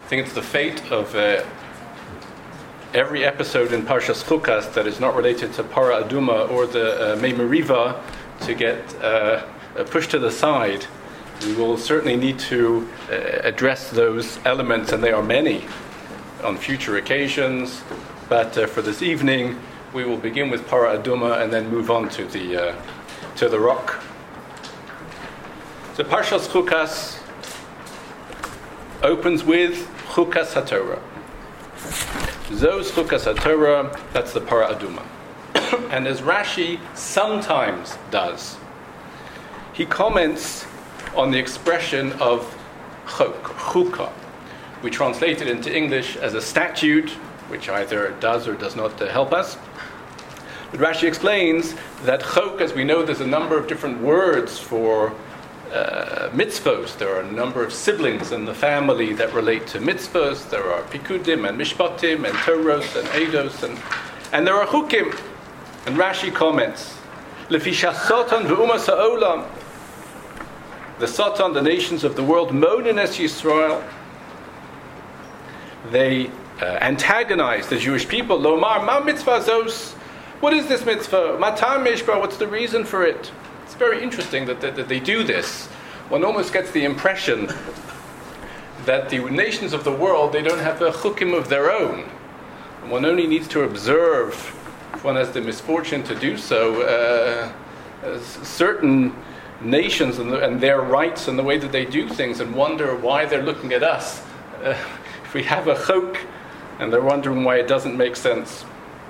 think it's the fate of every episode in Parshas Chukas that is not related to Para Aduma or the Mei Meriva to get pushed to the side. We will certainly need to address those elements, and they are many, on future occasions. But for this evening, we will begin with Para Aduma and then move on to the rock. So Parshas Chukas opens with Chukas HaTorah. Zos Chukas HaTorah, that's the Para Aduma. And as Rashi sometimes does, he comments on the expression of chok, chukah. We translate it into English as a statute, which either does or does not help us. But Rashi explains that chok, as we know, there's a number of different words for mitzvos. There are a number of siblings in the family that relate to mitzvos. There are pikudim and mishpatim and toros and eidos and there are chukim. And Rashi comments, Lefisha Satan ve'umas ha'olam, the Satan, the nations of the world, monin es Yisrael, they antagonize the Jewish people. Lomar ma mitzvah zos, what is this mitzvah? Matam mishpah, what's the reason for it? It's very interesting that they do this. One almost gets the impression that the nations of the world, they don't have a chukim of their own. One only needs to observe, if one has the misfortune to do so, certain nations and their rights and the way that they do things, and wonder why they're looking at us. If we have a chok, and they're wondering why it doesn't make sense.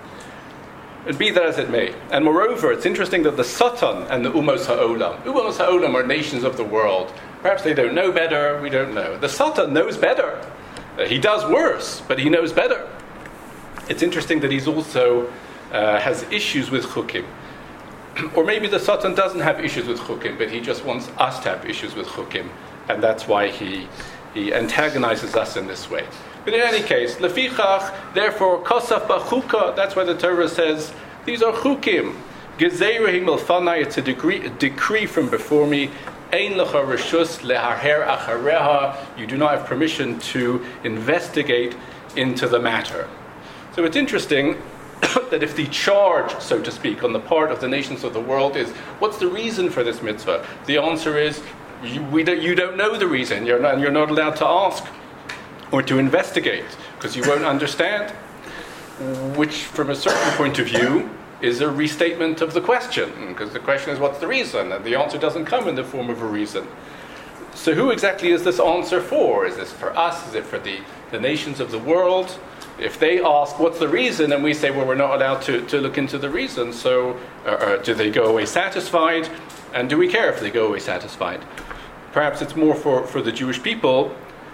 But be that as it may. And moreover, it's interesting that the Satan and the Umos Ha'olam are nations of the world. Perhaps they don't know better, we don't know. The Satan knows better. He does worse, but he knows better. It's interesting that he's also has issues with chukim. Or maybe the Satan doesn't have issues with chukim, but he just wants us to have issues with chukim. And that's why he antagonizes us in this way. But in any case, lefichach, therefore, kosaf b'chuka, that's why the Torah says, these are chukim. Gezeirahim elfanai, it's a decree from before me. Ein lecha reshus leharher achareha, you do not have permission to investigate into the matter. So it's interesting that if the charge, so to speak, on the part of the nations of the world is, what's the reason for this mitzvah? The answer is, you don't know the reason, you're not allowed to ask or to investigate, because you won't understand, which from a certain point of view is a restatement of the question, because the question is what's the reason, and the answer doesn't come in the form of a reason. So who exactly is this answer for? Is this for us? Is it for the nations of the world? If they ask what's the reason, and we say, well, we're not allowed to look into the reason, so do they go away satisfied? And do we care if they go away satisfied? Perhaps it's more for the Jewish people.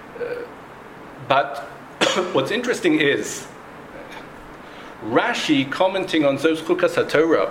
But what's interesting is Rashi commenting on Zos Chukas HaTorah.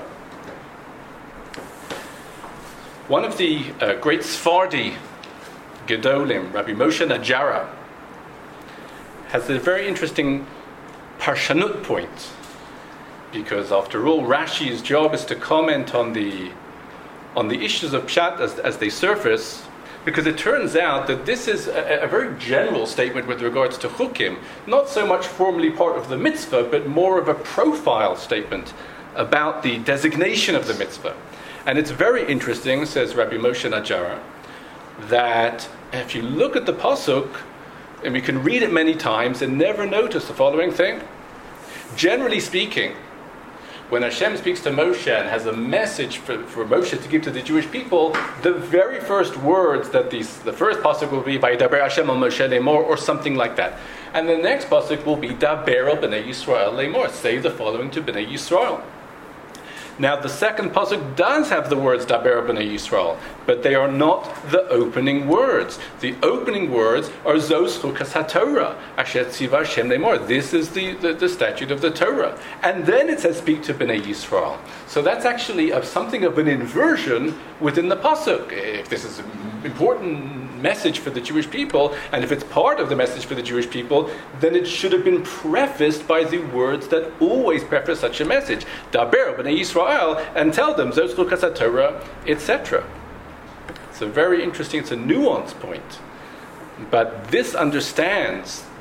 One of the great Sephardi Gedolim, Rabbi Moshe Najara, has a very interesting parshanut point, because after all, Rashi's job is to comment on the issues of Pshat as they surface. Because it turns out that this is a very general statement with regards to chukim, not so much formally part of the mitzvah, but more of a profile statement about the designation of the mitzvah. And it's very interesting, says Rabbi Moshe Najara, that if you look at the pasuk, and we can read it many times and never notice the following thing. Generally speaking, when Hashem speaks to Moshe and has a message for Moshe to give to the Jewish people, the very first words that the first pasuk will be by Daber Hashem al Moshe lemor, or something like that. And the next pasuk will be Daber al Bnei Yisrael lemor, say the following to Bnei Yisrael. Now the second pasuk does have the words Daber B'nai Yisrael, but they are not the opening words. The opening words are Zos Chukas HaTorah, Asher Tziva Hashem Lemor. This is the statute of the Torah. And then it says speak to B'nai Yisrael. So that's actually something of an inversion within the pasuk. If this is an important message for the Jewish people, and if it's part of the message for the Jewish people, then it should have been prefaced by the words that always preface such a message. Daber B'nai Yisrael, and tell them Zos Chukas HaTorah, etc. It's a very interesting, it's a nuanced point. But this understands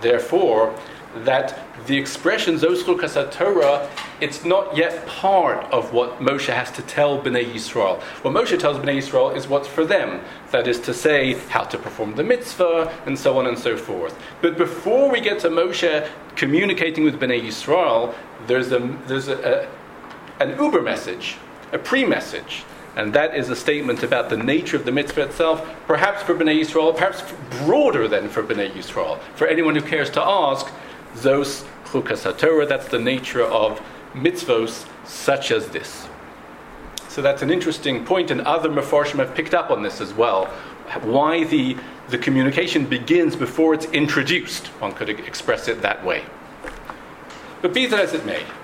therefore, that the expression Zos Chukas HaTorah, it's not yet part of what Moshe has to tell Bnei Yisrael. What Moshe tells Bnei Yisrael is what's for them. That is to say, how to perform the mitzvah, and so on and so forth. But before we get to Moshe communicating with Bnei Yisrael, there's an uber message, a pre-message. And that is a statement about the nature of the mitzvah itself, perhaps for Bnei Yisrael, perhaps broader than for Bnei Yisrael. For anyone who cares to ask, Zos Chukas HaTorah, that's the nature of mitzvos such as this. So that's an interesting point, and other Mefarshim have picked up on this as well. Why the communication begins before it's introduced. One could express it that way. But be that as it may,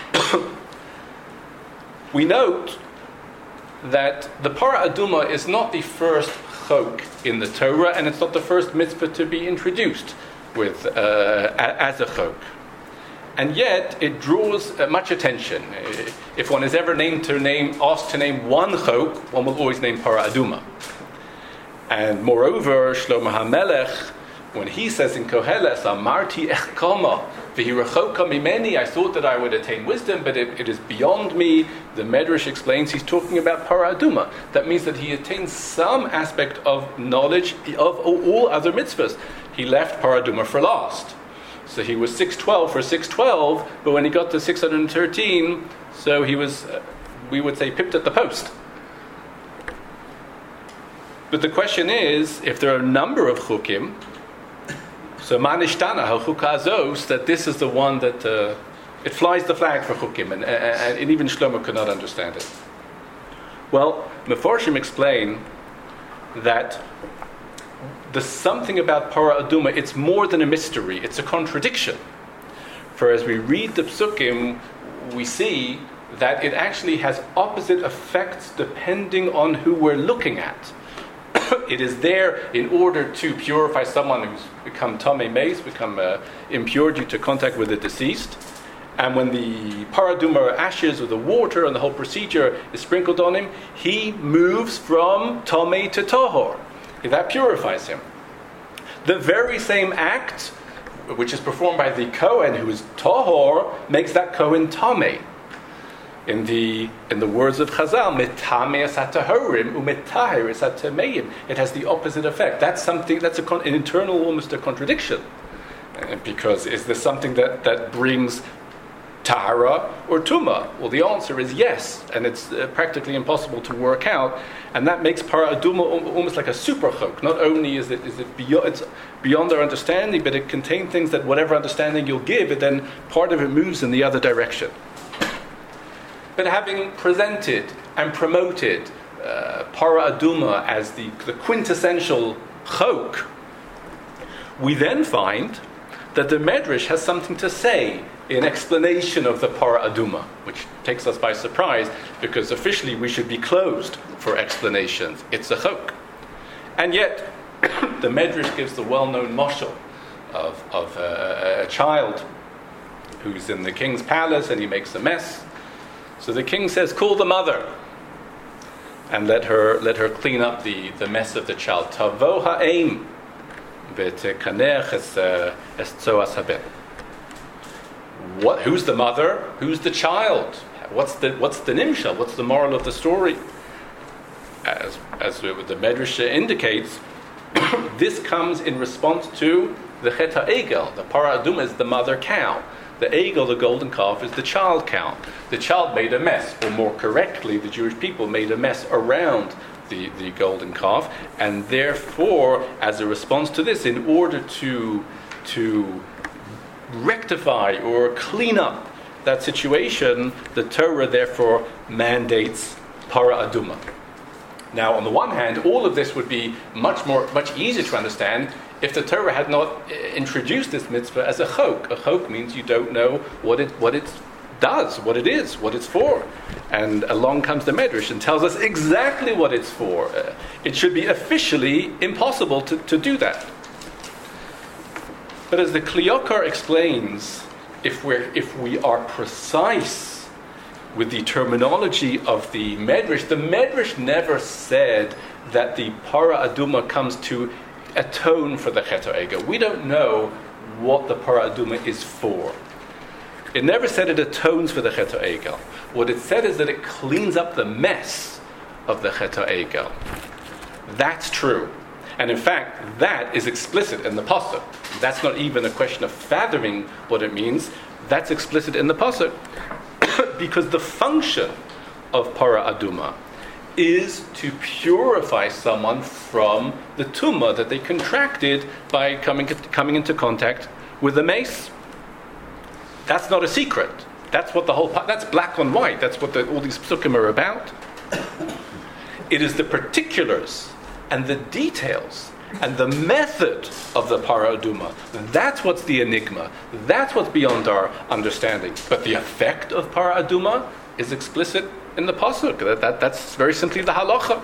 we note that the Parah Aduma is not the first chok in the Torah, and it's not the first mitzvah to be introduced with as a chok. And yet, it draws much attention. If one is ever asked to name one chok, one will always name Parah Aduma. And moreover, Shlomo HaMelech, when he says in Koheles, Amarti echkama, v'hirachoka mimeni, I thought that I would attain wisdom, but it is beyond me. The Medrash explains he's talking about Parah Aduma. That means that he attains some aspect of knowledge of all other mitzvahs. He left Parah Aduma for last. So he was 612 for 612, but when he got to 613, so he was, we would say, pipped at the post. But the question is, if there are a number of chukim, so manishtana ha'chuka azos, that this is the one that it flies the flag for chukim, and even Shlomo could not understand it. Well, Mefarshim explain that there's something about Parah Aduma, it's more than a mystery, it's a contradiction. For as we read the psukim, we see that it actually has opposite effects depending on who we're looking at. It is there in order to purify someone who's become tamei meis, become impure due to contact with the deceased. And when the Parah Aduma ashes or the water and the whole procedure is sprinkled on him, he moves from tamei to tahor. That purifies him. The very same act, which is performed by the Kohen who is tahor, makes that Kohen tamei. In the words of Chazal, metamei es hatahorim umetaher es hatameim. It has the opposite effect. That's an internal, almost a contradiction. Because is this something that brings tahara or tuma? Well, the answer is yes, and it's practically impossible to work out. And that makes Parah Aduma almost like a super chok. Not only is it beyond our understanding, but it contains things that whatever understanding you'll give, it then part of it moves in the other direction. But having presented and promoted Parah Aduma as the quintessential chok, we then find that the Medrash has something to say in explanation of the Parah Aduma, which takes us by surprise, because officially we should be closed for explanations. It's a chok. And yet, the Medrash gives the well-known mashal of a child who's in the king's palace and he makes a mess. So the king says, call the mother and let her clean up the mess of the child. Tavo ha'em v'tekanech es tzoas haben. Who's the mother? Who's the child? What's the nimshal? What's the moral of the story? As the Medrash indicates, this comes in response to the Chet HaEgel. The Parah Aduma is the mother cow. The Egel, the golden calf, is the child cow. The child made a mess, or more correctly, the Jewish people made a mess around the golden calf, and therefore, as a response to this, in order to rectify or clean up that situation, the Torah therefore mandates Parah Aduma. Now, on the one hand, all of this would be much easier to understand if the Torah had not introduced this mitzvah as a chok. A chok means you don't know what it does, what it is, what it's for. And along comes the Medrash and tells us exactly what it's for. It should be officially impossible to do that. But as the Kli Yakar explains, if we are precise with the terminology of the Medrash never said that the Parah Aduma comes to atone for the Chet HaEgel. We don't know what the Parah Adumah is for. It never said it atones for the Chet HaEgel. What it said is that it cleans up the mess of the Chet HaEgel. That's true. And in fact, that is explicit in the Pasuk. That's not even a question of fathoming what it means. That's explicit in the Pasuk. Because the function of Parah Adumah is to purify someone from the tumah that they contracted by coming into contact with the mace. That's not a secret. That's what that's black on white. That's what all these psukim are about. It is the particulars and the details and the method of the Parah Adumah. That's what's the enigma. That's what's beyond our understanding. But the effect of Parah Adumah is explicit in the pasuk. That's very simply the halacha.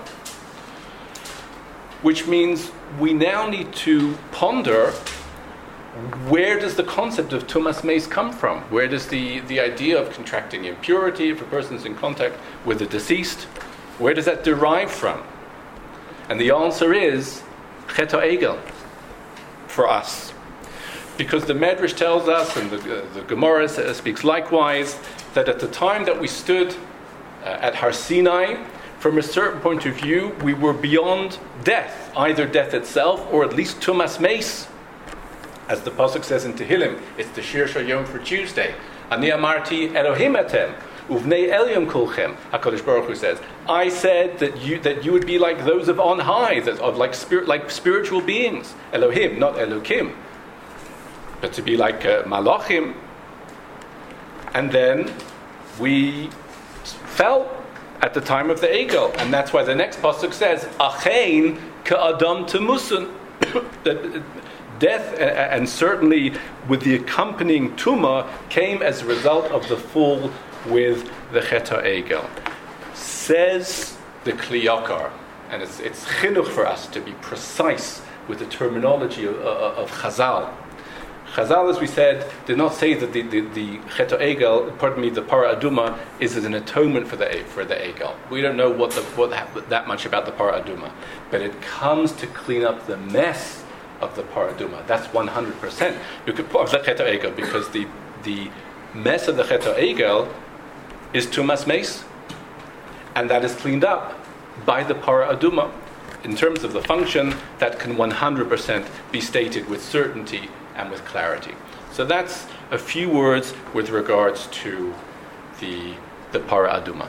Which means we now need to ponder, where does the concept of tumas meis come from? Where does the idea of contracting impurity if a person's in contact with the deceased, where does that derive from? And the answer is Chet HaEgel for us. Because the Medrash tells us, and the Gemara speaks likewise, that at the time that we stood at Har Sinai, from a certain point of view, we were beyond death, either death itself or at least tumas meis. As the pasuk says in Tehillim, it's the Shir Shayom for Tuesday. Ani amarti Elohim etem, uvnei Elyon kulchem. HaKadosh Baruch Hu says, I said that you would be like those of on high, like spiritual beings. Elohim, not Elokim, but to be like Malachim. And then we fell at the time of the Egel, and that's why the next pasuk says, Achein ka'adam temusun. That death, and certainly with the accompanying tumah, came as a result of the fall with the Chet HaEgel. Says the Kli Yakar, and it's chinuch for us to be precise with the terminology of Chazal. Chazal, as we said, did not say that the Chet HaEgel, the Parah Adumah, is an atonement for the Egel. We don't know that much about the Parah Adumah, but it comes to clean up the mess of the Parah Adumah. That's 100% of the Chet HaEgel, because the mess of the Chet HaEgel is tumas meis, and that is cleaned up by the Parah Adumah. In terms of the function, that can 100% be stated with certainty and with clarity. So that's a few words with regards to the Parah Adumah.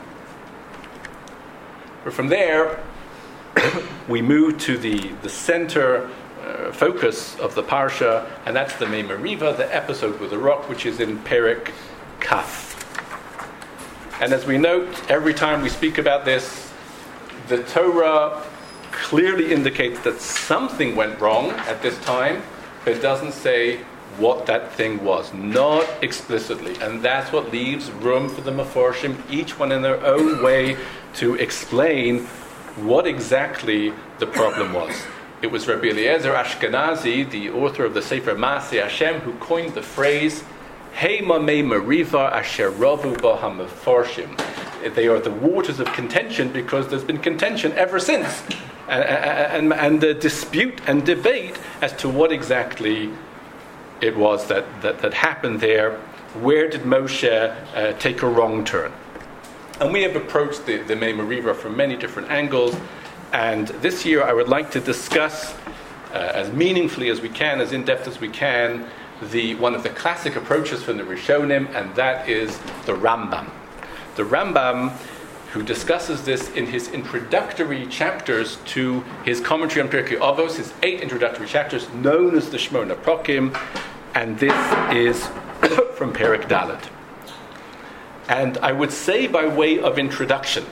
But from there, we move to the center focus of the parsha, and that's the Mei Meriva, the episode with the rock, which is in Perek Kaf. And as we note, every time we speak about this, the Torah clearly indicates that something went wrong at this time, but it doesn't say what that thing was, not explicitly. And that's what leaves room for the Mefarshim, each one in their own way, to explain what exactly the problem was. It was Rabbi Eliezer Ashkenazi, the author of the Sefer Maaseh Hashem, who coined the phrase, Heima Mei Meriva Asher Ravu Ba HaMefarshim. They are the waters of contention, because there's been contention ever since. And the dispute and debate as to what exactly it was that happened there. Where did Moshe take a wrong turn? And we have approached the Mei Meriva from many different angles. And this year I would like to discuss, as meaningfully as we can, as in-depth as we can, one of the classic approaches from the Rishonim, and that is the Rambam. The Rambam, who discusses this in his introductory chapters to his commentary on Pirkei Avos, his 8 introductory chapters, known as the Shmona Prokim, and this is from Perek Dalet. And I would say, by way of introduction,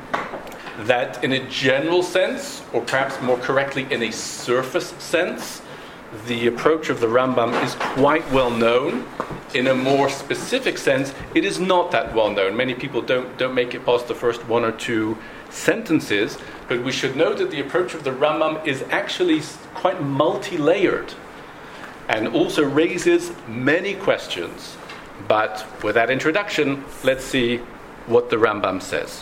that in a general sense, or perhaps more correctly in a surface sense, the approach of the Rambam is quite well known. In a more specific sense, it is not that well known. Many people don't make it past the first 1 or 2 sentences, but we should know that the approach of the Rambam is actually quite multi-layered and also raises many questions. But with that introduction, let's see what the Rambam says.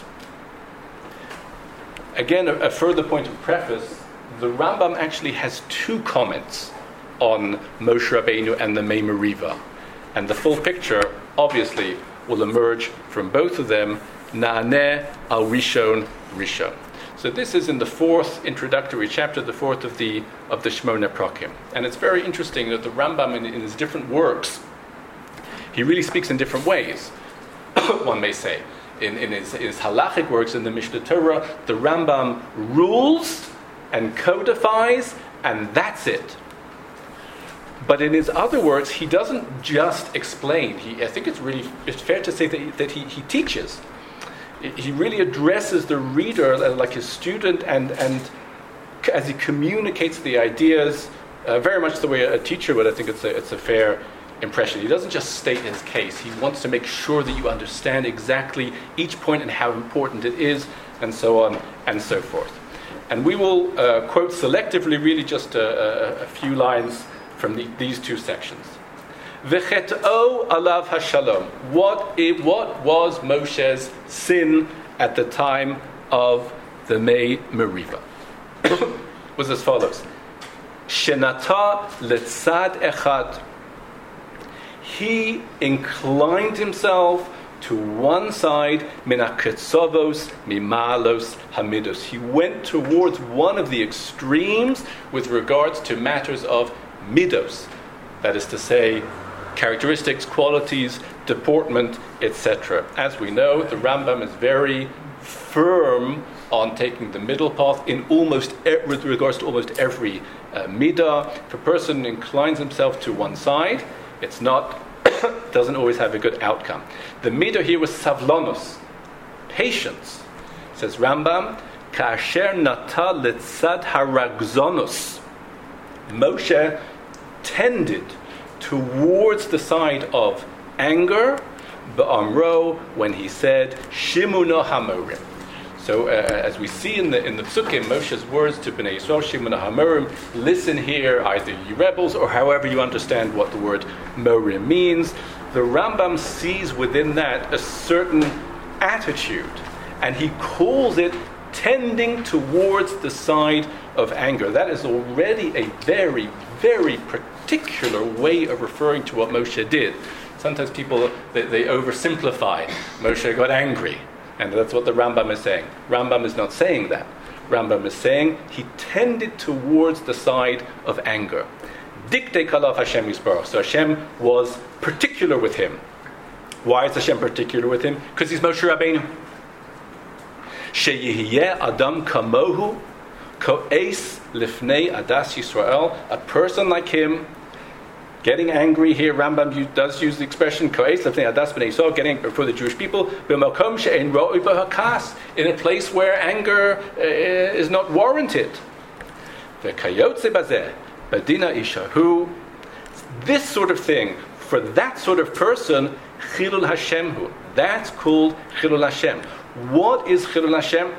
Again, a further point of preface, the Rambam actually has 2 comments on Moshe Rabbeinu and the Mei Meriva. And the full picture, obviously, will emerge from both of them, Na'aneh al Rishon Rishon. So this is in the fourth introductory chapter, the fourth of the Shmona Prakim. And it's very interesting that the Rambam in his different works, he really speaks in different ways, one may say. In his halachic works, in the Mishneh Torah, the Rambam rules and codifies, and that's it. But in his other works, he doesn't just explain. I think it's fair to say that he teaches. He really addresses the reader like his student, and as he communicates the ideas, very much the way a teacher would. I think it's a fair impression. He doesn't just state his case. He wants to make sure that you understand exactly each point and how important it is, and so on and so forth. And we will quote selectively, really just a few lines from these two sections. V'chet'o alav hashalom. What was Moshe's sin at the time of the Mei Meriva? Was as follows: Shenata letzad echad. He inclined himself to one side, minaketzovos mimalos hamidos. He went towards one of the extremes with regards to matters of midos, that is to say, characteristics, qualities, deportment, etc. As we know, the Rambam is very firm on taking the middle path with regards to almost every midah. If a person inclines himself to one side, it's not doesn't always have a good outcome. The midah here was savlonus, patience. Says Rambam, Ka'asher nata letzad haragzonus. Moshe tended towards the side of anger, ba'amro, when he said Shimuna Hamorim. So as we see in the Psukim, Moshe's words to Bnei Yisrael, Shimuna Hamorim, listen here, either ye rebels, or however you understand what the word Morim means. The Rambam sees within that a certain attitude, and he calls it tending towards the side of anger. That is already a very, very particular way of referring to what Moshe did. Sometimes people, they oversimplify. Moshe got angry, and that's what the Rambam is saying. Rambam is not saying that. Rambam is saying he tended towards the side of anger. Diktei kalav Hashem Yisbarach. So Hashem was particular with him. Why is Hashem particular with him? Because he's Moshe Rabbeinu. Sheyihiyeh Adam kamohu ko'es lifnei adas Yisrael. A person like him, getting angry here, Rambam does use the expression ko'es lifnei adas b'nei Yisrael, getting before the Jewish people, b'makom she'en ro'i b'hakas, in a place where anger is not warranted. V'kayotze bazeh badina ishahu. This sort of thing, for that sort of person, chilul Hashemhu. That's called chilul Hashem. What is chilul Hashem?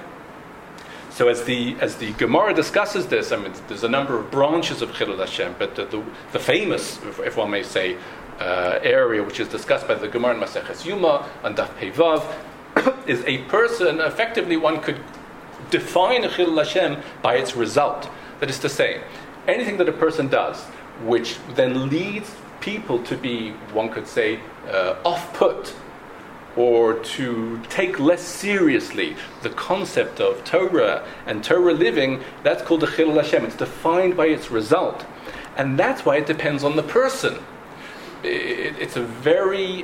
So as the Gemara discusses this, I mean, there's a number of branches of chilul Hashem, but the famous, if one may say, area which is discussed by the Gemara in Maseches Yuma and Daf Peivav is a person. Effectively, one could define a chilul Hashem by its result. That is to say, anything that a person does, which then leads people to be, one could say, off-put, or to take less seriously the concept of Torah and Torah living, that's called the chilul Hashem. It's defined by its result. And that's why it depends on the person. It's a very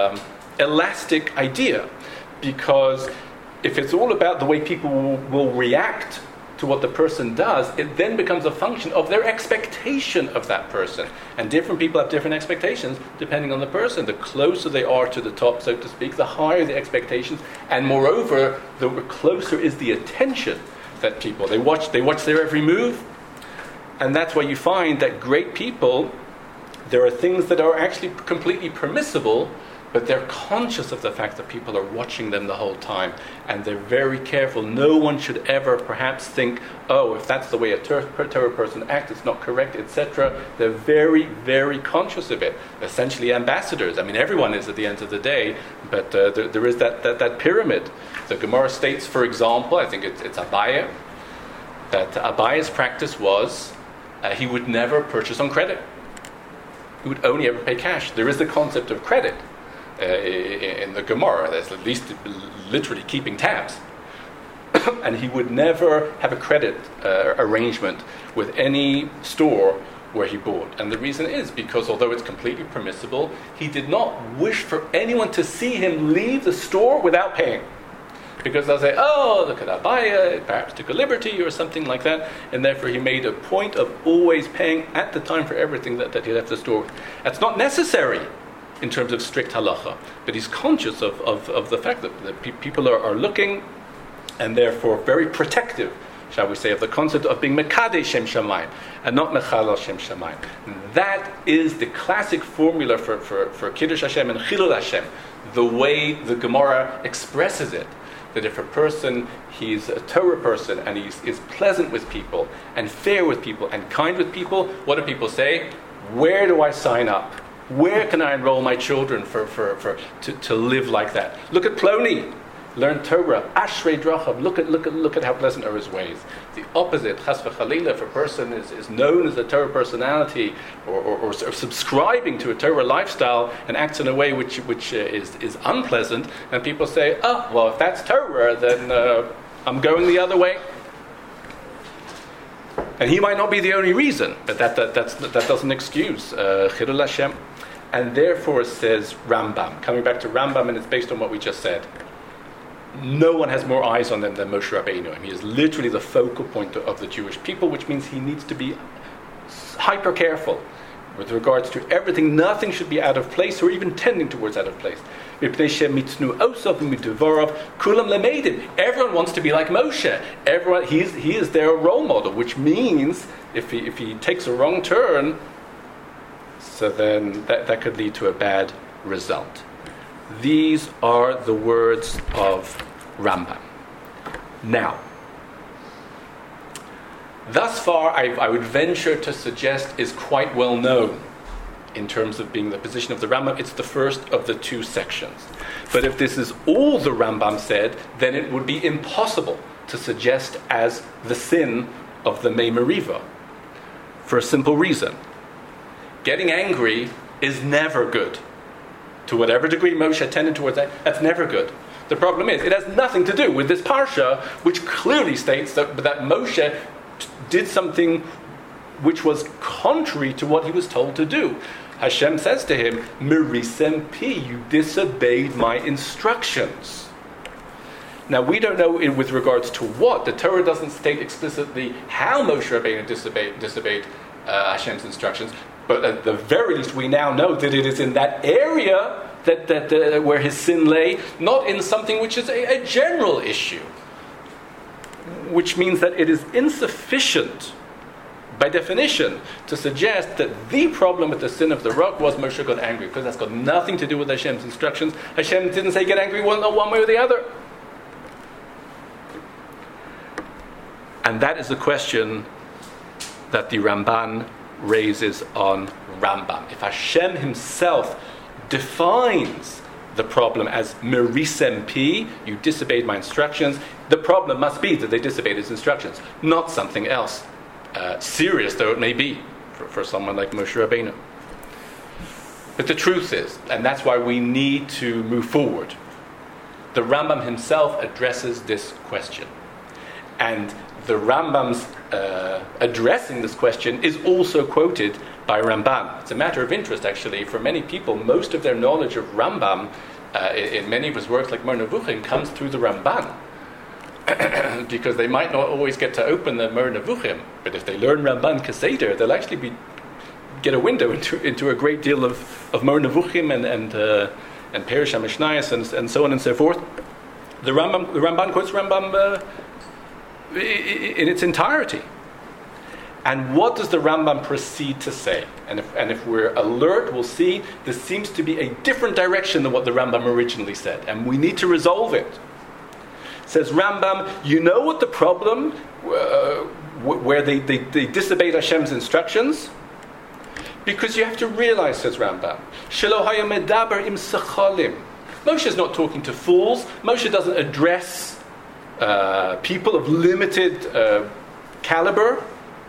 elastic idea, because if it's all about the way people will react to what the person does, it then becomes a function of their expectation of that person. And different people have different expectations depending on the person. The closer they are to the top, so to speak, the higher the expectations, and moreover, the closer is the attention that people, they watch their every move. And that's why you find that great people, there are things that are actually completely permissible, but they're conscious of the fact that people are watching them the whole time, and they're very careful. No one should ever perhaps think, oh, if that's the way a Torah person acts, it's not correct, etc. They're very, very conscious of it. Essentially ambassadors. I mean, everyone is at the end of the day, but there is that pyramid. The Gemara states, for example, I think it's Abaye, that Abaye's practice was he would never purchase on credit. He would only ever pay cash. There is the concept of credit in the Gemara. There's at least literally keeping tabs. And he would never have a credit arrangement with any store where he bought. And the reason is because although it's completely permissible, he did not wish for anyone to see him leave the store without paying. Because they'll say, oh, look at Abaya, perhaps took a liberty or something like that, and therefore he made a point of always paying at the time for everything that he left the store with. That's not necessary in terms of strict halacha, but he's conscious of the fact that people are looking, and therefore very protective, shall we say, of the concept of being Mekadeh Shem Shamayim and not Mechalal Shem Shamayim. That is the classic formula for Kiddush Hashem and Chilul Hashem, the way the Gemara expresses it. That if a person, he's a Torah person and he is pleasant with people and fair with people and kind with people, what do people say? Where do I sign up? Where can I enroll my children to live like that? Look at Ploni. Learn Torah. Ashrei Dracham. Look at how pleasant are his ways. The opposite, Chas v'Chalila, if a person is known as a Torah personality or subscribing to a Torah lifestyle and acts in a way which is unpleasant, and people say, oh, well, if that's Torah, then I'm going the other way. And he might not be the only reason, but that doesn't excuse Chilul Hashem. And therefore, says Rambam, coming back to Rambam, and it's based on what we just said, no one has more eyes on them than Moshe Rabbeinu. And he is literally the focal point of the Jewish people, which means he needs to be hyper careful with regards to everything. Nothing should be out of place or even tending towards out of place. Everyone wants to be like Moshe. Everyone, he is their role model, which means if he takes a wrong turn, so then that could lead to a bad result. These are the words of Rambam. Now, thus far, I would venture to suggest is quite well known in terms of being the position of the Rambam. It's the first of the two sections. But if this is all the Rambam said, then it would be impossible to suggest as the sin of the Mei Meriva, for a simple reason. Getting angry is never good. To whatever degree Moshe tended towards that, that's never good. The problem is, it has nothing to do with this parsha, which clearly states that Moshe did something which was contrary to what he was told to do. Hashem says to him, Merisem pi, you disobeyed my instructions. Now, we don't know with regards to what. The Torah doesn't state explicitly how Moshe Rabbeinu disobeyed Hashem's instructions. But at the very least, we now know that it is in that area that where his sin lay, not in something which is a general issue. Which means that it is insufficient, by definition, to suggest that the problem with the sin of the rock was Moshe got angry, because that's got nothing to do with Hashem's instructions. Hashem didn't say get angry one way or the other. And that is the question that the Ramban raises on Rambam. If Hashem himself defines the problem as Merisem pi, you disobeyed my instructions, the problem must be that they disobeyed his instructions, not something else, serious though it may be for someone like Moshe Rabbeinu. But the truth is, and that's why we need to move forward, the Rambam himself addresses this question. And the Rambam's addressing this question is also quoted by Ramban. It's a matter of interest, actually. For many people, most of their knowledge of Rambam, in many of his works like Mor Nevuchim, comes through the Ramban. Because they might not always get to open the Mor Nevuchim, but if they learn Ramban Keseder, they'll actually get a window into a great deal of Mor Nevuchim and Perush HaMishnayos and so on and so forth. The Ramban quotes Rambam in its entirety. And what does the Rambam proceed to say? And if we're alert, we'll see this seems to be a different direction than what the Rambam originally said, and we need to resolve it. Says Rambam, you know what the problem where they disobeyed Hashem's instructions? Because you have to realize, says Rambam, Shelo haya medaber im sechalim. Moshe is not talking to fools. Moshe doesn't address people of limited caliber.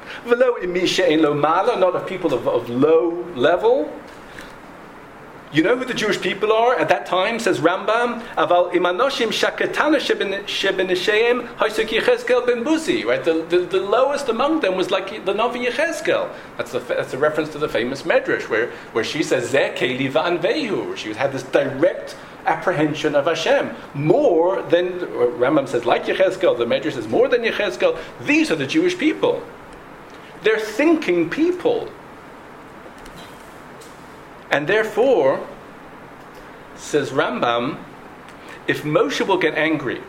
V'lo imi she'ein lo mala, not of people of low level. You know who the Jewish people are at that time, says Rambam? Aval imanoshim shaketana shebenisheim haisuk Yechezkel ben Buzi. Right, the lowest among them was like the Navi Yechezkel. That's a reference to the famous Medrash where she says Zeh keli va'anvehu, where she had this direct apprehension of Hashem more than Rambam says, like Yechezkel. The Medrash says more than Yechezkel. These are the Jewish people. They're thinking people. And therefore, says Rambam, if Moshe will get angry,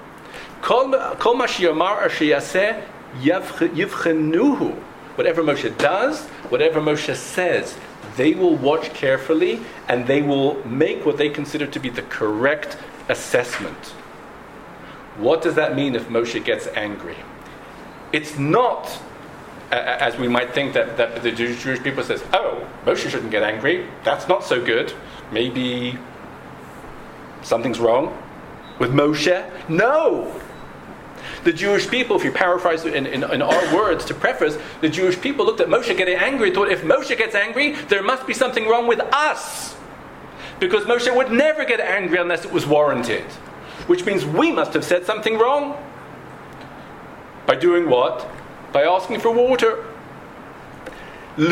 whatever Moshe does, whatever Moshe says, they will watch carefully and they will make what they consider to be the correct assessment. What does that mean if Moshe gets angry? It's not as we might think that the Jewish people says, oh, Moshe shouldn't get angry. That's not so good. Maybe something's wrong with Moshe. No! The Jewish people, if you paraphrase it in our words to preface, the Jewish people looked at Moshe getting angry and thought, if Moshe gets angry, there must be something wrong with us. Because Moshe would never get angry unless it was warranted. Which means we must have said something wrong. By doing what? By asking for water. If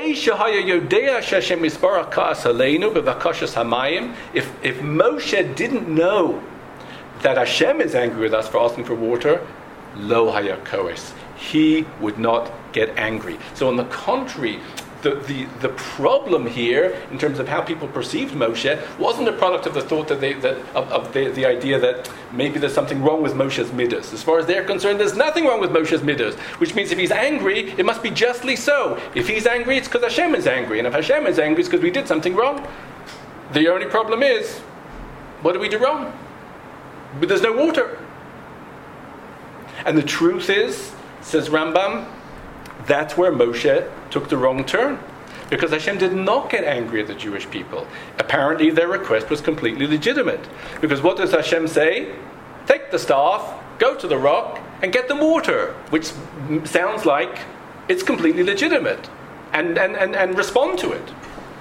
Moshe didn't know that Hashem is angry with us for asking for water, lo haya koes, he would not get angry. So on the contrary, the problem here, in terms of how people perceived Moshe, wasn't a product of the thought that the idea that maybe there's something wrong with Moshe's midas. As far as they're concerned, there's nothing wrong with Moshe's midas, which means if he's angry, it must be justly so. If he's angry, it's because Hashem is angry, and if Hashem is angry, it's because we did something wrong. The only problem is, what did we do wrong? But there's no water. And the truth is, says Rambam, that's where Moshe took the wrong turn. Because Hashem did not get angry at the Jewish people. Apparently their request was completely legitimate. Because what does Hashem say? Take the staff, go to the rock, and get them water. Which sounds like it's completely legitimate. And respond to it.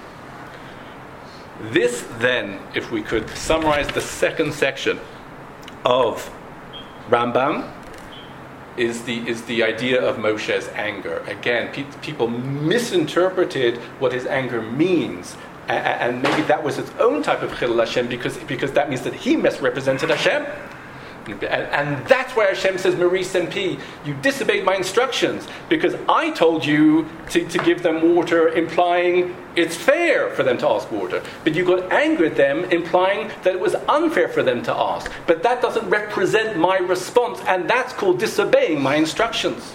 This then, if we could summarize the second section of Rambam, is the idea of Moshe's anger. Again, people misinterpreted what his anger means, and maybe that was its own type of chilul Hashem because that means that he misrepresented Hashem. And that's why Hashem says, Maris MP, you disobeyed my instructions because I told you to give them water, implying it's fair for them to ask water. But you got angry at them, implying that it was unfair for them to ask. But that doesn't represent my response, and that's called disobeying my instructions.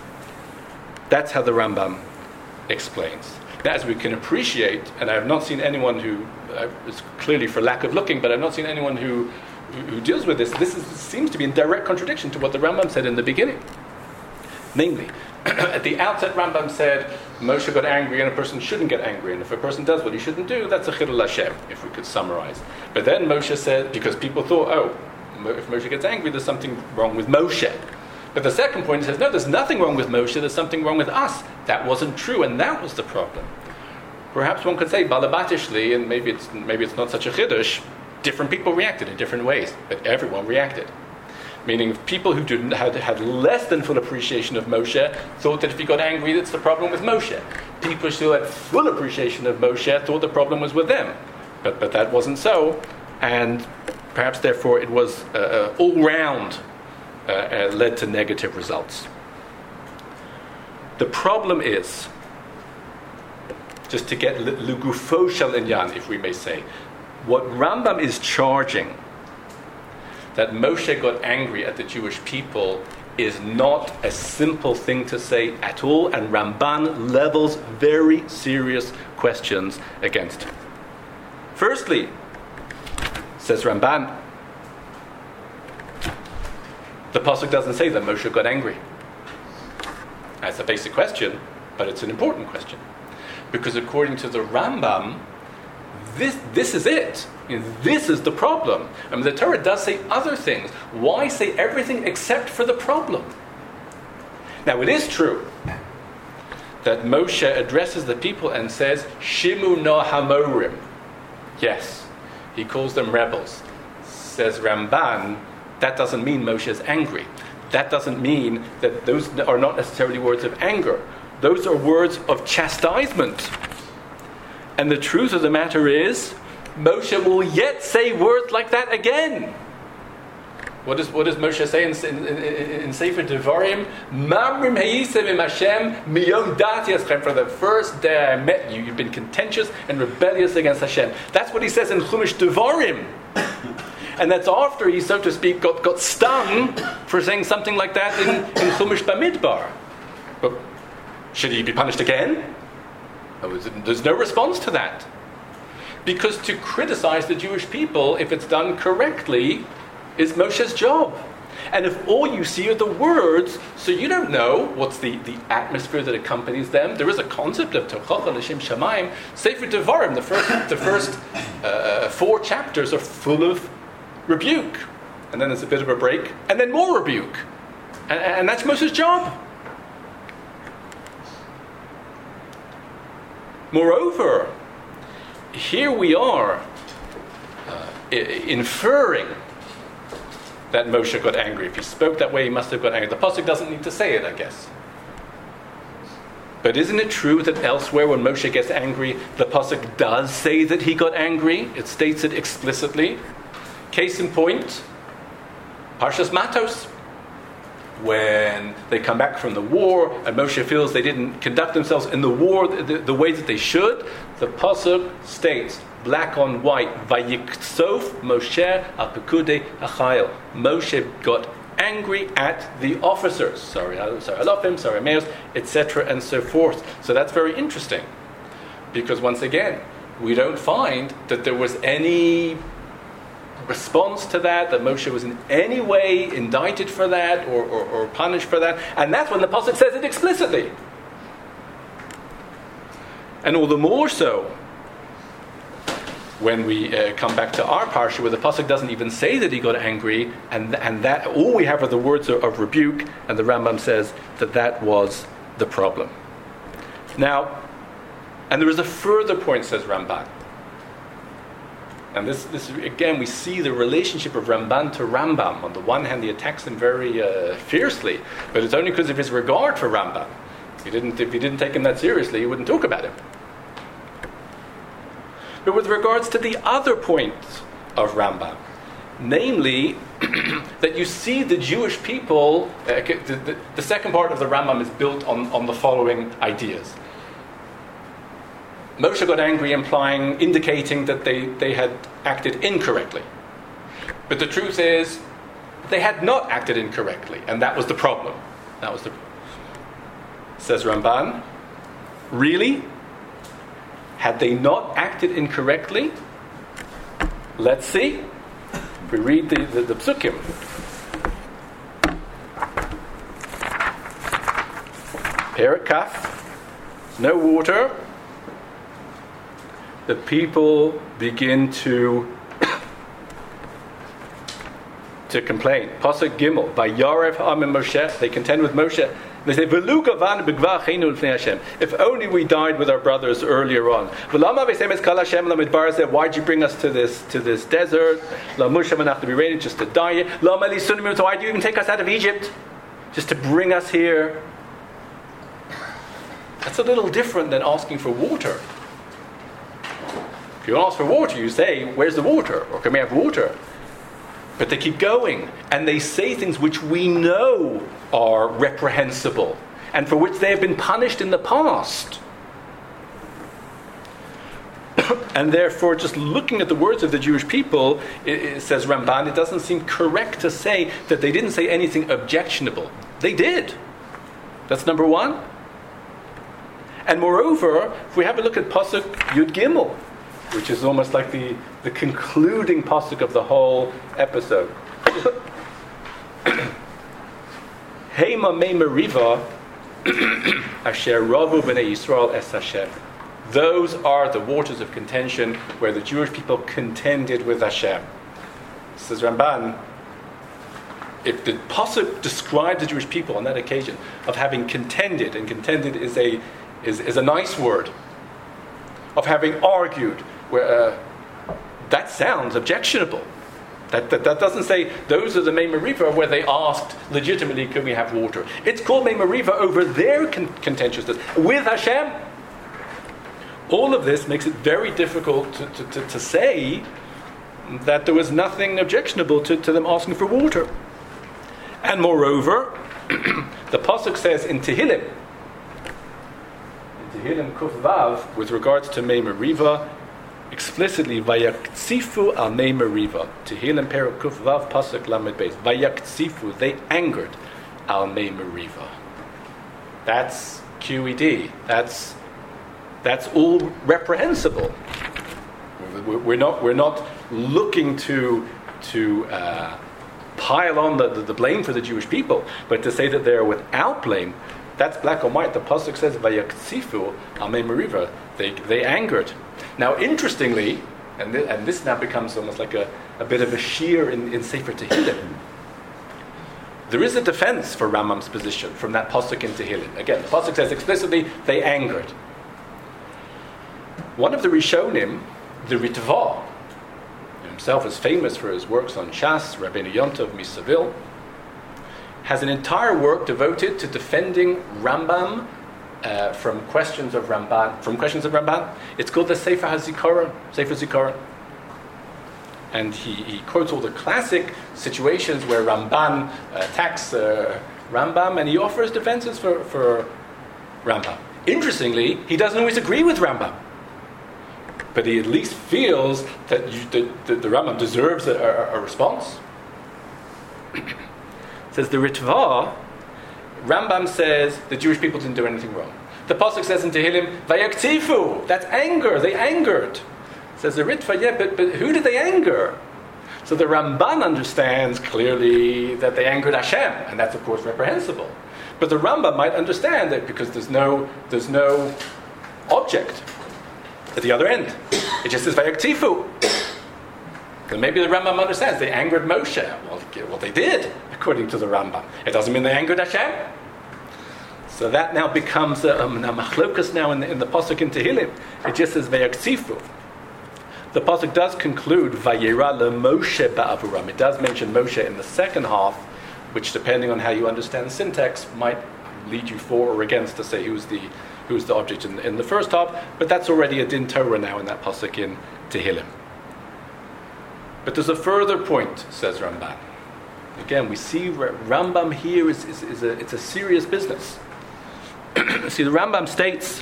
That's how the Rambam explains. Now, as we can appreciate, and I have not seen anyone who, it's clearly for lack of looking, but I've not seen anyone who deals with this seems to be in direct contradiction to what the Rambam said in the beginning. Namely, at the outset Rambam said Moshe got angry and a person shouldn't get angry, and if a person does what he shouldn't do, that's a chilul Hashem, if we could summarize. But then Moshe said, because people thought, if Moshe gets angry, there's something wrong with Moshe. But the second point says, no, there's nothing wrong with Moshe, there's something wrong with us. That wasn't true, and that was the problem. Perhaps one could say, balabatishli, and maybe it's not such a chiddush, different people reacted in different ways, but everyone reacted. Meaning people who had less than full appreciation of Moshe thought that if he got angry, that's the problem with Moshe. People who had full appreciation of Moshe thought the problem was with them. But that wasn't so, and perhaps therefore it was all round led to negative results. The problem is, just to get l'gufo shel inyan, if we may say, what Rambam is charging, that Moshe got angry at the Jewish people, is not a simple thing to say at all, and Ramban levels very serious questions against him. Firstly, says Ramban, the pasuk doesn't say that Moshe got angry. That's a basic question, but it's an important question. Because according to the Rambam, this is it. This is the problem. I mean, the Torah does say other things. Why say everything except for the problem? Now, it is true that Moshe addresses the people and says, Shimu no Hamorim. Yes, he calls them rebels. Says Ramban, that doesn't mean Moshe is angry. That doesn't mean that those are not necessarily words of anger. Those are words of chastisement. And the truth of the matter is, Moshe will yet say words like that again. What does Moshe say in Sefer Devarim? Mamrim hayisem im Hashem miyom dati eschem. From the first day I met you, you've been contentious and rebellious against Hashem. That's what he says in Chumash Devarim. And that's after he, so to speak, got stung for saying something like that in Chumash Bamidbar. But should he be punished again? There's no response to that. Because to criticize the Jewish people, if it's done correctly, is Moshe's job. And if all you see are the words, so you don't know what's the atmosphere that accompanies them. There is a concept of Tochacha L'Shem Shamayim. Sefer Devarim, the first 4 chapters are full of rebuke. And then there's a bit of a break, and then more rebuke. And that's Moshe's job. Moreover, here we are inferring that Moshe got angry. If he spoke that way, he must have got angry. The pasuk doesn't need to say it, I guess. But isn't it true that elsewhere when Moshe gets angry, the pasuk does say that he got angry? It states it explicitly. Case in point, Parshas Matos. When they come back from the war and Moshe feels they didn't conduct themselves in the war the way that they should, the pasuk states, black on white, Vayiksof Moshe al Pekudei Achayil. Moshe got angry at the officers, sorry Alofim, sorry Meos, etc. and so forth. So that's very interesting, because once again, we don't find that there was any response to that Moshe was in any way indicted for that or punished for that. And that's when the pasuk says it explicitly. And all the more so when we come back to our parsha, where the pasuk doesn't even say that he got angry, and that all we have are the words of rebuke, and the Rambam says that was the problem. Now, and there is a further point, says Ramban. And this again, we see the relationship of Ramban to Rambam. On the one hand, he attacks him very fiercely, but it's only because of his regard for Rambam. If he didn't take him that seriously, he wouldn't talk about him. But with regards to the other point of Rambam, namely that you see the Jewish people, the second part of the Rambam is built on the following ideas. Moshe got angry, indicating that they had acted incorrectly. But the truth is, they had not acted incorrectly, and that was the problem. Says Ramban, really? Had they not acted incorrectly? Let's see. If we read the psukim. Perek Kaf, no water. The people begin to complain. Pasuk Gimel, Vayarev Ha'amim Moshe, they contend with Moshe. They say, "V'lu gavan b'gvar cheinu l'fnei Hashem." If only we died with our brothers earlier on. V'lama v'sem es kal Hashem l'midbar zeh. Why'd you bring us to this desert? L'musha manach to be ready just to die. Lama lisunim. So why do you even take us out of Egypt? Just to bring us here? That's a little different than asking for water. If you ask for water, you say, "Where's the water?" Or "Can we have water?" But they keep going, and they say things which we know are reprehensible, and for which they have been punished in the past. And therefore, just looking at the words of the Jewish people, it says Ramban, it doesn't seem correct to say that they didn't say anything objectionable. They did. That's number one. And moreover, if we have a look at Pasuk Yud Gimel, which is almost like the concluding pasuk of the whole episode. Heima me meriva asher ravu b'nei Yisrael es Hashem. Those are the waters of contention where the Jewish people contended with Hashem. Says Ramban, if the pasuk described the Jewish people on that occasion of having contended, and contended is a nice word, of having argued, that sounds objectionable. That doesn't say those are the Mei Meriva where they asked legitimately, can we have water? It's called Mei Meriva over their contentiousness with Hashem. All of this makes it very difficult to say that there was nothing objectionable to them asking for water. And moreover, the pasuk says in Tehillim Kuf Vav, with regards to Mei Meriva, explicitly, Vayaktsifu al Mei Meriva. Tehillim Perek Kuf Vav pasuk Lamed Beis. Vayaktsifu, they angered al Mei Meriva. That's QED. That's all reprehensible. We're not looking to pile on the blame for the Jewish people, but to say that they are without blame. That's black and white. The pasuk says Vayaktsifu al Mei Meriva. They angered. Now, interestingly, and this now becomes almost like a bit of a shear in Sefer Tehillim. There is a defense for Rambam's position from that pasuk in Tehillim. Again, the pasuk says explicitly they angered. One of the Rishonim, the Ritva, himself is famous for his works on Shas, Rabbeinu Yontov Misavil, has an entire work devoted to defending Rambam from questions of Ramban. It's called the Sefer Zikaron. And he quotes all the classic situations where Ramban attacks Rambam, and he offers defenses for Rambam. Interestingly, he doesn't always agree with Rambam, but he at least feels that the Rambam deserves a response. Says the Ritva, Rambam says the Jewish people didn't do anything wrong. The pasuk says in Tehillim, Vayaktifu, that's anger, they angered. Says the Ritva, yeah, but who did they anger? So the Ramban understands clearly that they angered Hashem, and that's of course reprehensible. But the Rambam might understand that because there's no object at the other end. It just says Vayaktifu. Then maybe the Rambam understands they angered Moshe. Well, they did, according to the Rambam. It doesn't mean they angered Hashem. So that now becomes a machlokas now in the pasuk in Tehillim. It just says Vayaktifu. The pasuk does conclude Vayera leMoshe ba'avuram. It does mention Moshe in the second half, which, depending on how you understand syntax, might lead you for or against to say who's the object in the first half. But that's already a din Torah now in that pasuk in Tehillim. But there's a further point, says Ramban. Again, we see Rambam here it's a serious business. See, the Rambam states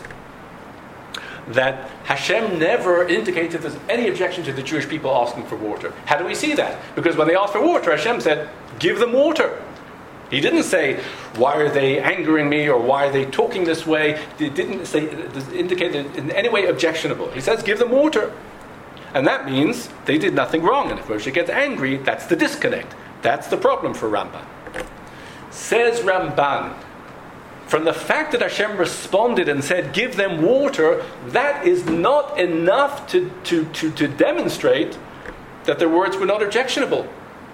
that Hashem never indicated there's any objection to the Jewish people asking for water. How do we see that? Because when they asked for water, Hashem said, give them water. He didn't say, why are they angering me, or why are they talking this way? He didn't indicate in any way objectionable. He says, give them water. And that means they did nothing wrong. And if Moshe gets angry, that's the disconnect. That's the problem for Ramban. Says Ramban, from the fact that Hashem responded and said, give them water, that is not enough to demonstrate that their words were not objectionable.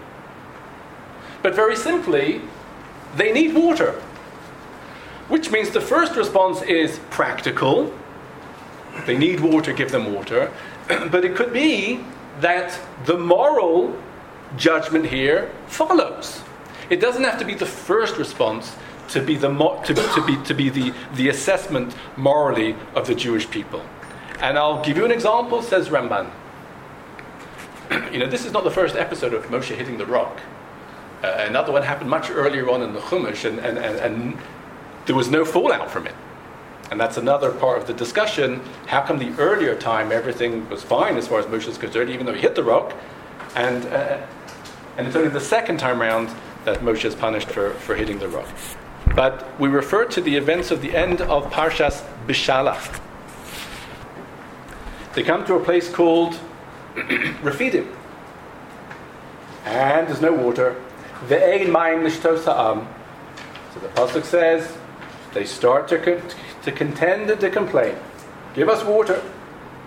But very simply, they need water. Which means the first response is practical. They need water, give them water. But it could be that the moral judgment here follows. It doesn't have to be the first response to be the assessment morally of the Jewish people. And I'll give you an example, says Ramban. This is not the first episode of Moshe hitting the rock. Another one happened much earlier on in the Chumash, and there was no fallout from it. And that's another part of the discussion. How come the earlier time everything was fine as far as Moshe is concerned, even though he hit the rock? And it's only the second time around that Moshe is punished for hitting the rock. But we refer to the events of the end of Parshas Bishalach. They come to a place called Refidim. And there's no water. Ve'ein mayim lishtos ha'am. So the pasuk says, they start to contend and to complain. Give us water.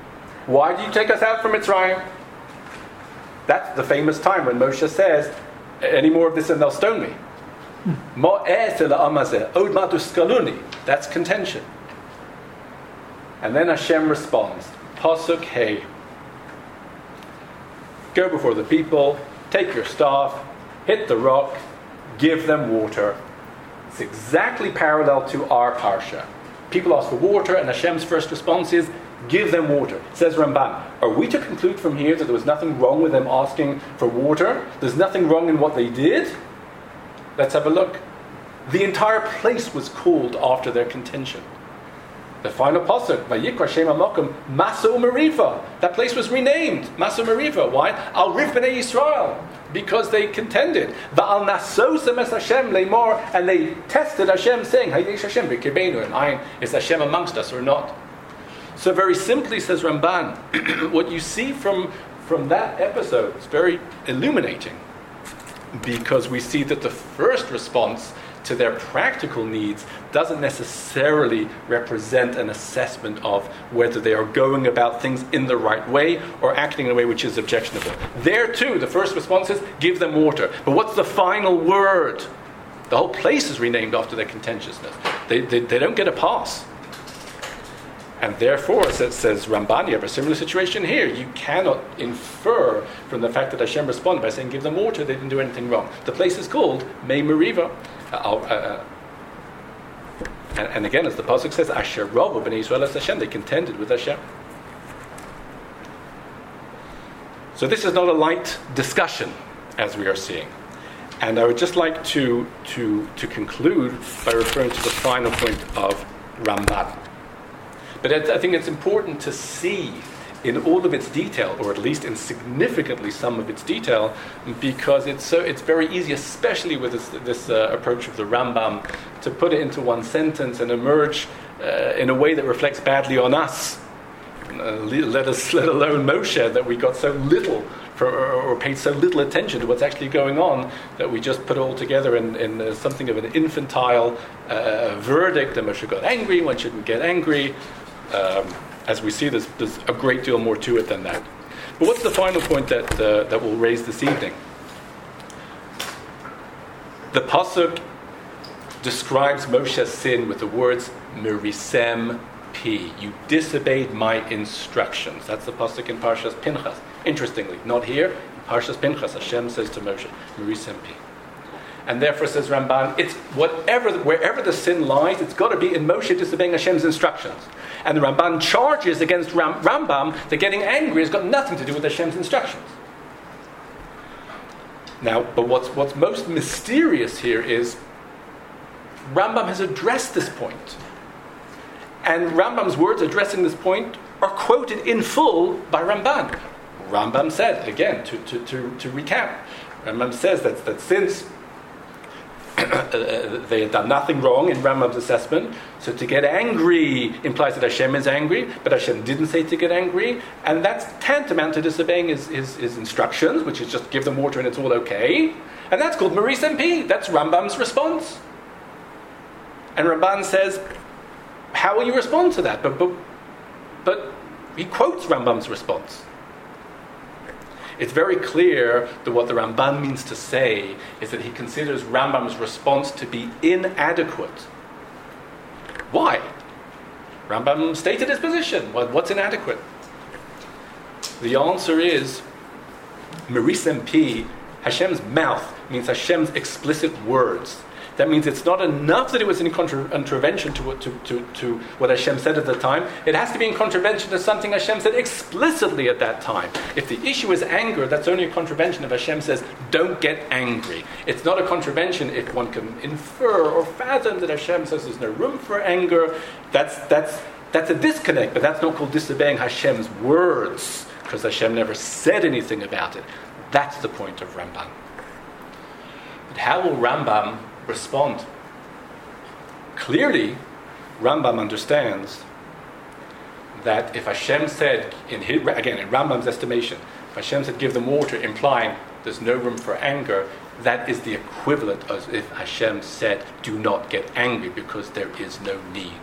Why do you take us out from Mitzrayim? That's the famous time when Moshe says, any more of this and they'll stone me. That's contention. And then Hashem responds, Pasuk Hey, go before the people, take your staff, hit the rock, give them water. It's exactly parallel to our parsha. People ask for water, and Hashem's first response is, give them water. Says Ramban, are we to conclude from here that there was nothing wrong with them asking for water? There's nothing wrong in what they did? Let's have a look. The entire place was called after their contention. The final pasuk, Vayikra Shem HaMakom Masa Umeriva. That place was renamed Masa Umeriva. Why? Al Rif B'nai Yisrael. Because they contended. Va'al Nasosim Es Hashem Leimor, and they tested Hashem, saying, Hayesh Hashem B'Kirbeinu, and Ayin, is Hashem amongst us or not? So very simply, says Ramban, what you see from that episode is very illuminating, because we see that the first response to their practical needs doesn't necessarily represent an assessment of whether they are going about things in the right way or acting in a way which is objectionable. There too, the first response is, give them water. But what's the final word? The whole place is renamed after their contentiousness. They don't get a pass. And therefore, says Ramban, you have a similar situation here. You cannot infer from the fact that Hashem responded by saying, give them water, they didn't do anything wrong. The place is called Mei Meriva. And again, as the pasuk says, Asher Ravu B'nai Yisrael as Hashem, they contended with Hashem. So this is not a light discussion, as we are seeing. And I would just like to conclude by referring to the final point of Ramban. But I think it's important to see in all of its detail, or at least in significantly some of its detail, because it's very easy, especially with this approach of the Rambam, to put it into one sentence and emerge in a way that reflects badly on us. Let alone Moshe, that we got so little or paid so little attention to what's actually going on, that we just put it all together in something of an infantile verdict. And Moshe got angry, one shouldn't get angry. As we see, there's a great deal more to it than that. But what's the final point that we'll raise this evening? The pasuk describes Moshe's sin with the words "merisem pi." You disobeyed my instructions. That's the pasuk in Parshas Pinchas. Interestingly, not here. In Parshas Pinchas, Hashem says to Moshe, "merisem pi." And therefore, says Ramban, it's wherever the sin lies, it's got to be in Moshe disobeying Hashem's instructions. And the Ramban charges against Rambam that getting angry has got nothing to do with Hashem's instructions. Now, but what's most mysterious here is Rambam has addressed this point. And Rambam's words addressing this point are quoted in full by Ramban. Rambam said, again, to recap, Rambam says that since they had done nothing wrong in Rambam's assessment, so to get angry implies that Hashem is angry, but Hashem didn't say to get angry, and that's tantamount to disobeying his instructions, which is just give them water and it's all okay, and that's called Merisem Pi. That's Rambam's response. And Ramban says, how will you respond to that? But he quotes Rambam's response. It's very clear that what the Ramban means to say is that he considers Rambam's response to be inadequate. Why? Rambam stated his position. What's inadequate? The answer is Merisem Pi. Hashem's mouth means Hashem's explicit words. That means it's not enough that it was in contravention to what Hashem said at the time. It has to be in contravention to something Hashem said explicitly at that time. If the issue is anger, that's only a contravention if Hashem says, don't get angry. It's not a contravention if one can infer or fathom that Hashem says there's no room for anger. That's a disconnect, but that's not called disobeying Hashem's words, because Hashem never said anything about it. That's the point of Rambam. But how will Rambam respond? Clearly, Rambam understands that if Hashem said, in Rambam's estimation, if Hashem said give them water, implying there's no room for anger, that is the equivalent of if Hashem said do not get angry because there is no need.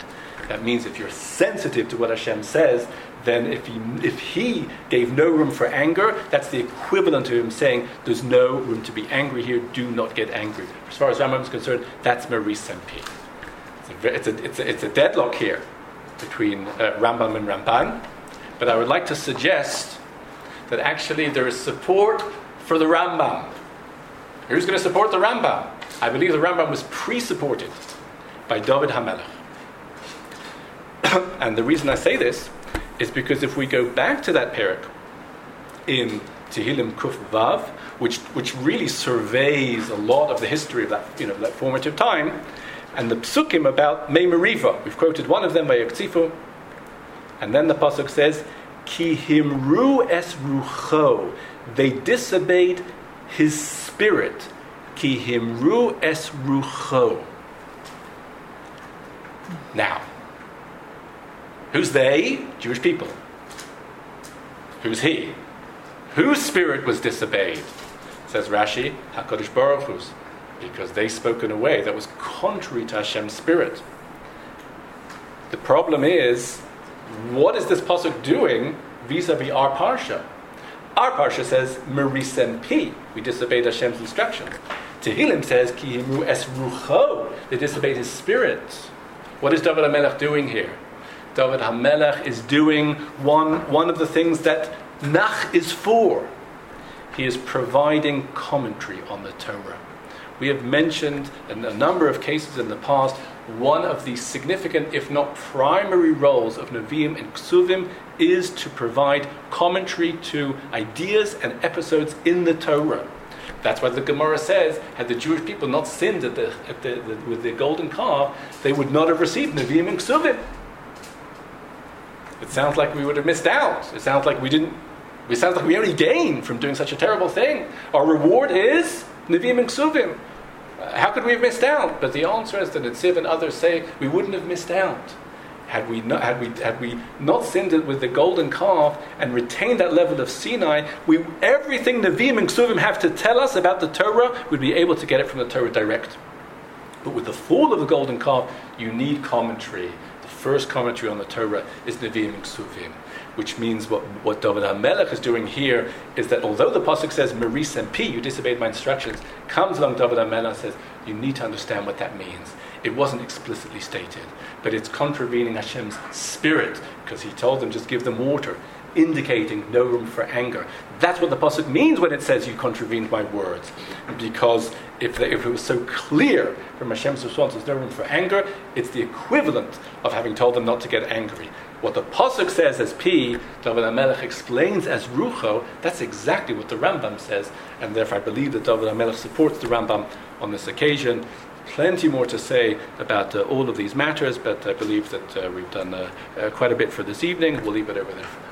That means if you're sensitive to what Hashem says, then if he gave no room for anger, that's the equivalent to him saying, there's no room to be angry here, do not get angry. As far as Rambam is concerned, that's Maris Sempi. It's a deadlock here between Rambam and Ramban, but I would like to suggest that actually there is support for the Rambam. Who's going to support the Rambam? I believe the Rambam was pre-supported by David HaMelech. And the reason I say this is because if we go back to that parak in Tehillim Kuf Vav, which really surveys a lot of the history of that formative time, and the psukim about Mei Meriva, we've quoted one of them by Yaktzifu, and then the pasuk says, Ki himru es rucho, they disobeyed his spirit. Ki himru es rucho. Now, who's they? Jewish people. Who's he? Whose spirit was disobeyed? Says Rashi, HaKadosh Baruch Hu's, because they spoke in a way that was contrary to Hashem's spirit. The problem is, what is this pasuk doing vis-a-vis our parsha? Our parsha says, Merisem Pi, we disobeyed Hashem's instructions. Tehillim says, Ki himru es rucho, they disobeyed his spirit. What is David HaMelech doing here? David HaMelech is doing one of the things that Nach is for. He is providing commentary on the Torah. We have mentioned in a number of cases in the past, one of the significant, if not primary roles of Nevi'im and Ksuvim is to provide commentary to ideas and episodes in the Torah. That's why the Gemara says, had the Jewish people not sinned with the golden calf, they would not have received Nevi'im and Ksuvim. It sounds like we would have missed out. It sounds like we only gained from doing such a terrible thing. Our reward is Nevi'im and Ksuvim. How could we have missed out? But the answer is that Netziv and others say we wouldn't have missed out had we not sinned it with the golden calf and retained that level of Sinai. Everything Nevi'im and Ksuvim have to tell us about the Torah, we'd be able to get it from the Torah direct. But with the fall of the golden calf, you need commentary. The first commentary on the Torah is Nevi'im and Ksuvim, which means what David HaMelech is doing here is that although the pasuk says Merisem Pi, you disobeyed my instructions, comes along David HaMelech and says you need to understand what that means. It wasn't explicitly stated, but it's contravening Hashem's spirit, because he told them just give them water, indicating no room for anger. That's what the pasuk means when it says you contravened my words, because if it was so clear from Hashem's response there's no room for anger, it's the equivalent of having told them not to get angry. What the pasuk says as Pi, David HaMelech explains as Rucho, that's exactly what the Rambam says, and therefore I believe that David HaMelech supports the Rambam on this occasion. Plenty more to say about all of these matters, but I believe that we've done quite a bit for this evening. We'll leave it over there for now.